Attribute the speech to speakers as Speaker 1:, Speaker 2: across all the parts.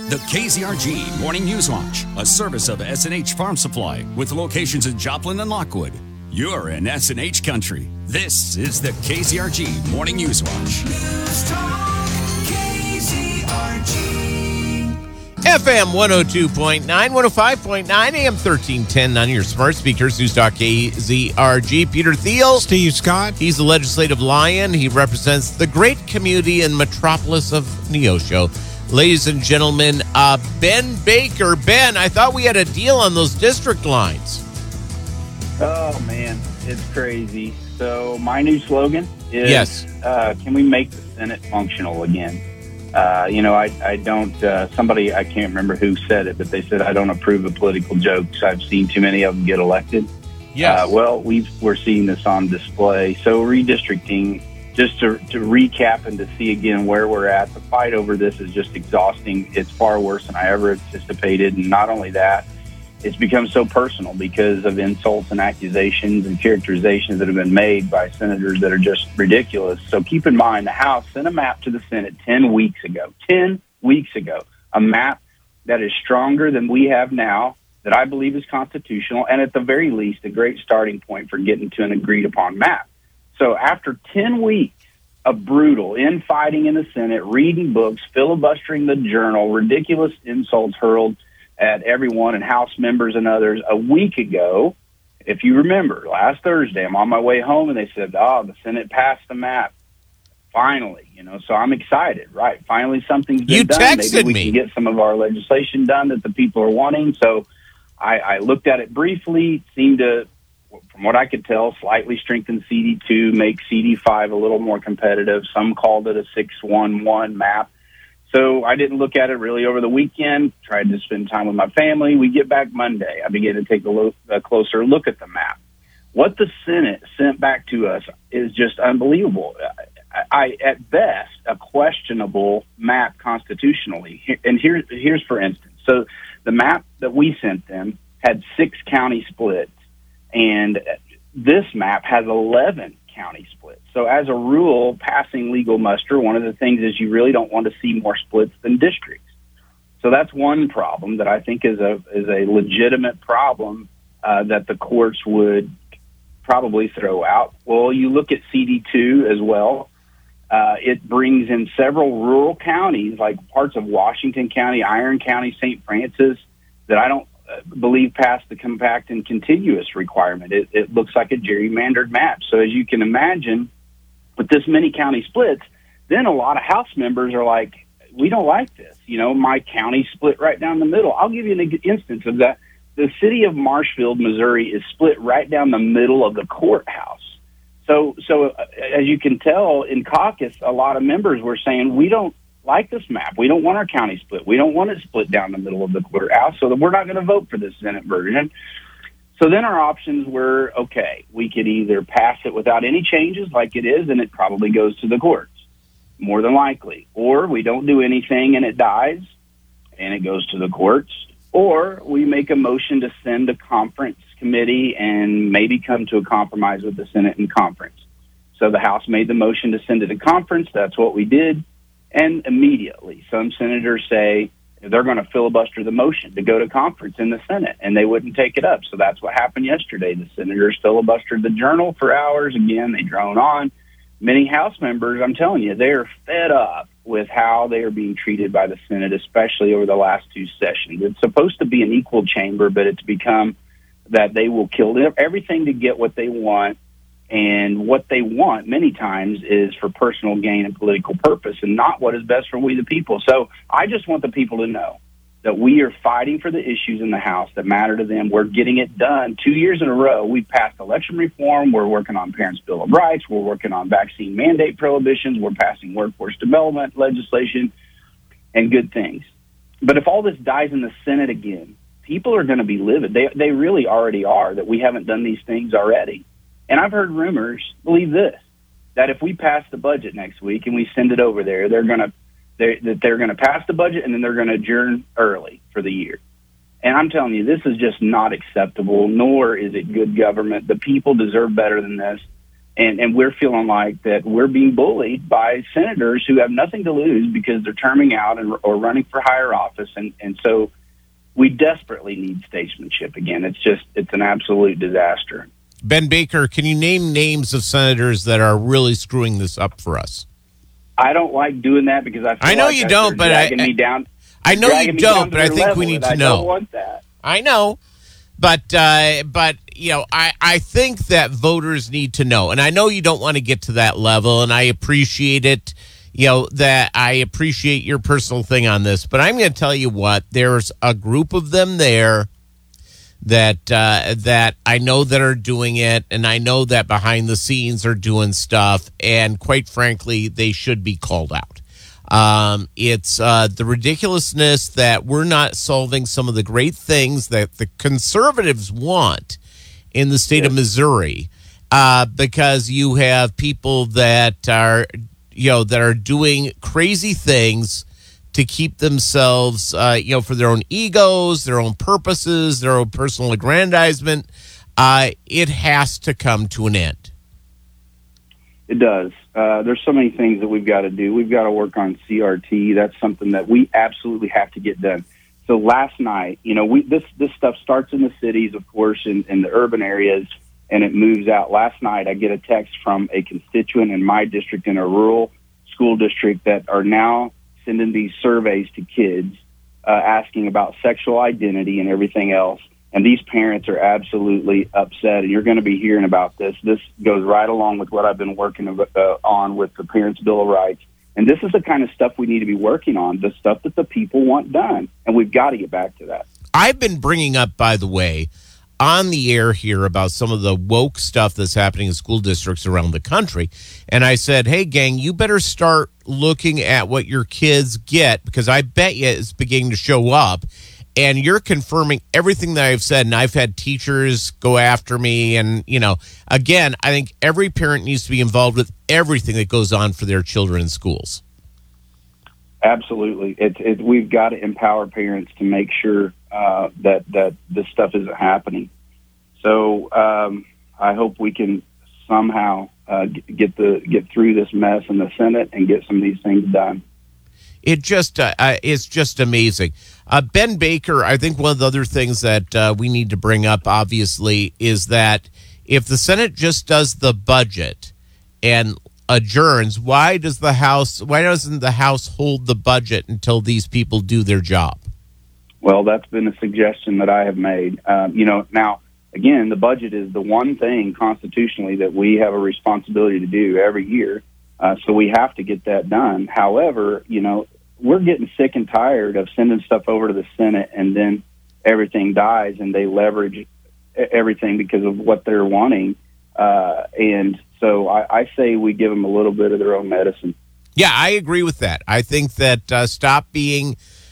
Speaker 1: The KZRG Morning News Watch, a service of S&H Farm Supply with locations in Joplin and Lockwood. You're in S&H country. This is the KZRG Morning News Watch. News Talk,
Speaker 2: KZRG. FM 102.9, 105.9, AM 1310 on your smart speakers. News Talk KZRG. Peter Thiel.
Speaker 3: Steve Scott.
Speaker 2: He's the legislative lion. He represents the great community and metropolis of Neosho. Ladies and gentlemen, Ben Baker. Ben, I thought we had a deal on those district lines.
Speaker 4: Oh, man, it's crazy. So my new slogan is,
Speaker 2: yes.
Speaker 4: Can we make the Senate functional again? I don't, somebody, I can't remember who said it, but they said, I don't approve of political jokes. I've seen too many of them get elected.
Speaker 2: Yes.
Speaker 4: We're seeing this on display. So redistricting, just to recap and to see again where we're at, the fight over this is just exhausting. It's far worse than I ever anticipated. And not only that, it's become so personal because of insults and accusations and characterizations that have been made by senators that are just ridiculous. So keep in mind, the House sent a map to the Senate 10 weeks ago, a map that is stronger than we have now, that I believe is constitutional, and at the very least, a great starting point for getting to an agreed-upon map. So after 10 weeks of brutal infighting in the Senate, reading books, filibustering the journal, ridiculous insults hurled at everyone and House members and others, a week ago, if you remember, last Thursday, I'm on my way home, and they said, the Senate passed the map. Finally, so I'm excited, right? Finally, something's been done.
Speaker 2: You texted
Speaker 4: Maybe we can get some of our legislation done that the people are wanting. So I looked at it briefly, seemed to, from what I could tell, slightly strengthen CD2, make CD5 a little more competitive. Some called it a 6-1-1 map. So I didn't look at it really over the weekend, tried to spend time with my family. We get back Monday. I began to take a closer look at the map. What the Senate sent back to us is just unbelievable. At best, a questionable map constitutionally. And here's for instance. So the map that we sent them had 6 county splits, and this map has 11 county splits. So as a rule, passing legal muster, one of the things is you really don't want to see more splits than districts. So that's one problem that I think is a legitimate problem that the courts would probably throw out. Well, you look at CD2 as well. It brings in several rural counties, like parts of Washington County, Iron County, St. Francis, that I don't believe passed the compact and contiguous requirement. It looks like a gerrymandered map. So as you can imagine, with this many county splits, then a lot of House members are like, we don't like this. My county split right down the middle. I'll give you an instance of that. The city of Marshfield, Missouri, is split right down the middle of the courthouse. So as you can tell, in caucus, a lot of members were saying, we don't like this map. We don't want our county split. We don't want it split down the middle of the courthouse, so that we're not going to vote for this Senate version. So then our options were, okay, we could either pass it without any changes like it is, and it probably goes to the courts, more than likely. Or we don't do anything and it dies, and it goes to the courts. Or we make a motion to send a conference committee and maybe come to a compromise with the Senate in conference. So the House made the motion to send it to conference. That's what we did. And immediately, some senators say they're going to filibuster the motion to go to conference in the Senate, and they wouldn't take it up. So that's what happened yesterday. The senators filibustered the journal for hours. Again, they drone on. Many House members, I'm telling you, they are fed up with how they are being treated by the Senate, especially over the last 2 sessions. It's supposed to be an equal chamber, but it's become that they will kill everything to get what they want. And what they want many times is for personal gain and political purpose, and not what is best for we the people. So I just want the people to know that we are fighting for the issues in the House that matter to them. We're getting it done 2 years in a row. We've passed election reform. We're working on Parents' Bill of Rights. We're working on vaccine mandate prohibitions. We're passing workforce development legislation and good things. But if all this dies in the Senate again, people are going to be livid. They really already are, that we haven't done these things already. And I've heard rumors, believe this, that if we pass the budget next week and we send it over there, they're going to pass the budget and then they're going to adjourn early for the year. And I'm telling you, this is just not acceptable, nor is it good government. The people deserve better than this. And we're feeling like that we're being bullied by senators who have nothing to lose because they're terming out or running for higher office. And so we desperately need statesmanship again. It's an absolute disaster.
Speaker 2: Ben Baker, can you name names of senators that are really screwing this up for us?
Speaker 4: I don't like doing that because I
Speaker 2: know
Speaker 4: like
Speaker 2: you don't, but
Speaker 4: me down.
Speaker 2: I know you don't, but I think we need to know.
Speaker 4: I don't want that.
Speaker 2: I know. But I think that voters need to know, and I know you don't want to get to that level, and I appreciate it. That I appreciate your personal thing on this, but I'm going to tell you what: there's a group of them there that I know that are doing it, and I know that behind the scenes are doing stuff, and quite frankly, they should be called out. It's the ridiculousness that we're not solving some of the great things that the conservatives want in the state of Missouri, because you have people that are doing crazy things to keep themselves, for their own egos, their own purposes, their own personal aggrandizement. It has to come to an end.
Speaker 4: It does. There's so many things that we've got to do. We've got to work on CRT. That's something that we absolutely have to get done. So last night, this stuff starts in the cities, of course, in the urban areas, and it moves out. Last night, I get a text from a constituent in my district in a rural school district that are now sending these surveys to kids asking about sexual identity and everything else. And these parents are absolutely upset, and you're going to be hearing about this. This goes right along with what I've been working on with the Parents' Bill of Rights. And this is the kind of stuff we need to be working on, the stuff that the people want done. And we've got to get back to that.
Speaker 2: I've been bringing up, by the way, on the air here about some of the woke stuff that's happening in school districts around the country. And I said, hey, gang, you better start looking at what your kids get, because I bet you it's beginning to show up. And you're confirming everything that I've said, and I've had teachers go after me. And, again, I think every parent needs to be involved with everything that goes on for their children in schools.
Speaker 4: Absolutely. We've got to empower parents to make sure that this stuff isn't happening. So I hope we can somehow get through this mess in the Senate and get some of these things done.
Speaker 2: It's just amazing. Ben Baker, I think one of the other things that we need to bring up, obviously, is that if the Senate just does the budget and adjourns, why doesn't the House hold the budget until these people do their job?
Speaker 4: Well, that's been a suggestion that I have made. Now, again, the budget is the one thing constitutionally that we have a responsibility to do every year. So we have to get that done. However, we're getting sick and tired of sending stuff over to the Senate and then everything dies and they leverage everything because of what they're wanting. And so I say we give them a little bit of their own medicine.
Speaker 2: Yeah, I agree with that. I think that stop being,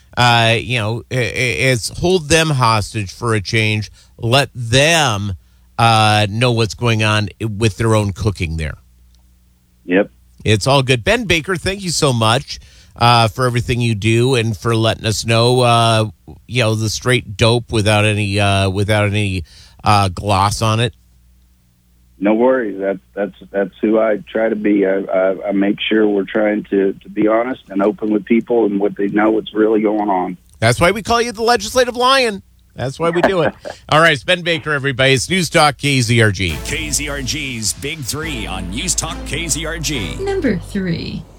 Speaker 2: it's hold them hostage for a change. Let them know what's going on with their own cooking there.
Speaker 4: Yep.
Speaker 2: It's all good. Ben Baker, thank you so much for everything you do and for letting us know, the straight dope without any gloss on it.
Speaker 4: No worries. That's who I try to be. I make sure we're trying to be honest and open with people and what they know what's really going on.
Speaker 2: That's why we call you the Legislative Lion. That's why we do it. All right, it's Ben Baker, everybody. It's News Talk KZRG.
Speaker 1: KZRG's Big 3 on News Talk KZRG.
Speaker 3: Number 3.